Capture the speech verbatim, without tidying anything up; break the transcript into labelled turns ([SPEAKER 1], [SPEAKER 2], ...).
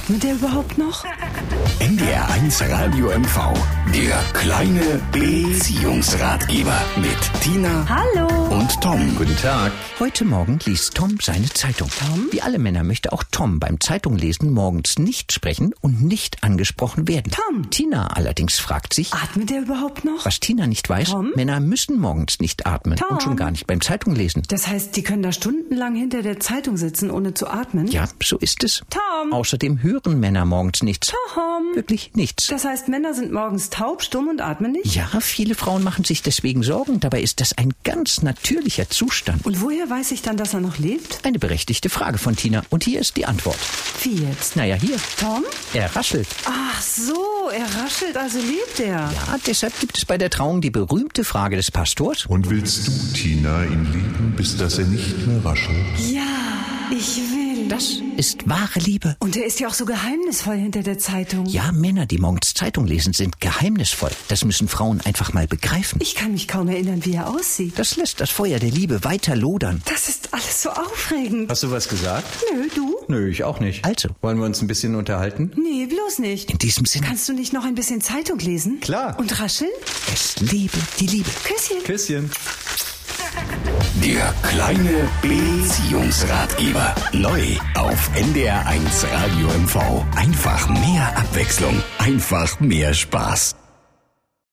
[SPEAKER 1] Atmet der überhaupt noch?
[SPEAKER 2] N D R eins Radio M V, der kleine Beziehungsratgeber mit Tina
[SPEAKER 1] Hallo.
[SPEAKER 2] und Tom.
[SPEAKER 3] Guten Tag.
[SPEAKER 4] Heute Morgen liest Tom seine Zeitung.
[SPEAKER 1] Tom?
[SPEAKER 4] Wie alle Männer möchte auch Tom beim Zeitunglesen morgens nicht sprechen und nicht angesprochen werden.
[SPEAKER 1] Tom.
[SPEAKER 4] Tina allerdings fragt sich,
[SPEAKER 1] Atmet der überhaupt noch?
[SPEAKER 4] was Tina nicht weiß,
[SPEAKER 1] Tom?
[SPEAKER 4] Männer müssen morgens nicht atmen
[SPEAKER 1] Tom?
[SPEAKER 4] und schon gar nicht beim Zeitunglesen.
[SPEAKER 1] Das heißt, die können da stundenlang hinter der Zeitung sitzen, ohne zu atmen?
[SPEAKER 4] Ja, so ist es.
[SPEAKER 1] Tom.
[SPEAKER 4] Außerdem hören Männer morgens nichts.
[SPEAKER 1] Tom.
[SPEAKER 4] Wirklich nichts.
[SPEAKER 1] Das heißt, Männer sind morgens taub, stumm und atmen nicht?
[SPEAKER 4] Ja, viele Frauen machen sich deswegen Sorgen. Dabei ist das ein ganz natürlicher Zustand.
[SPEAKER 1] Und woher weiß ich dann, dass er noch lebt?
[SPEAKER 4] Eine berechtigte Frage von Tina. Und hier ist die Antwort.
[SPEAKER 1] Wie jetzt?
[SPEAKER 4] Naja, hier.
[SPEAKER 1] Tom?
[SPEAKER 4] Er raschelt.
[SPEAKER 1] Ach so, er raschelt, also lebt er.
[SPEAKER 4] Ja, deshalb gibt es bei der Trauung die berühmte Frage des Pastors.
[SPEAKER 5] Und willst du, Tina, ihn lieben, bis dass er nicht mehr raschelt?
[SPEAKER 1] Ja, ich will.
[SPEAKER 4] Das ist wahre Liebe.
[SPEAKER 1] Und er ist ja auch so geheimnisvoll hinter der Zeitung.
[SPEAKER 4] Ja, Männer, die morgens Zeitung lesen, sind geheimnisvoll. Das müssen Frauen einfach mal begreifen.
[SPEAKER 1] Ich kann mich kaum erinnern, wie er aussieht.
[SPEAKER 4] Das lässt das Feuer der Liebe weiter lodern.
[SPEAKER 1] Das ist alles so aufregend.
[SPEAKER 3] Hast du was gesagt?
[SPEAKER 1] Nö, du?
[SPEAKER 3] Nö, ich auch nicht.
[SPEAKER 4] Also,
[SPEAKER 3] Wollen wir uns ein bisschen unterhalten?
[SPEAKER 1] Nee, bloß nicht.
[SPEAKER 4] in diesem Sinne,
[SPEAKER 1] Kannst du nicht noch ein bisschen Zeitung lesen?
[SPEAKER 3] Klar.
[SPEAKER 1] Und rascheln?
[SPEAKER 4] es lebe die Liebe.
[SPEAKER 1] Küsschen.
[SPEAKER 3] Küsschen.
[SPEAKER 2] Der kleine Beziehungsratgeber. Neu auf N D R eins Radio M V. Einfach mehr Abwechslung. Einfach mehr Spaß.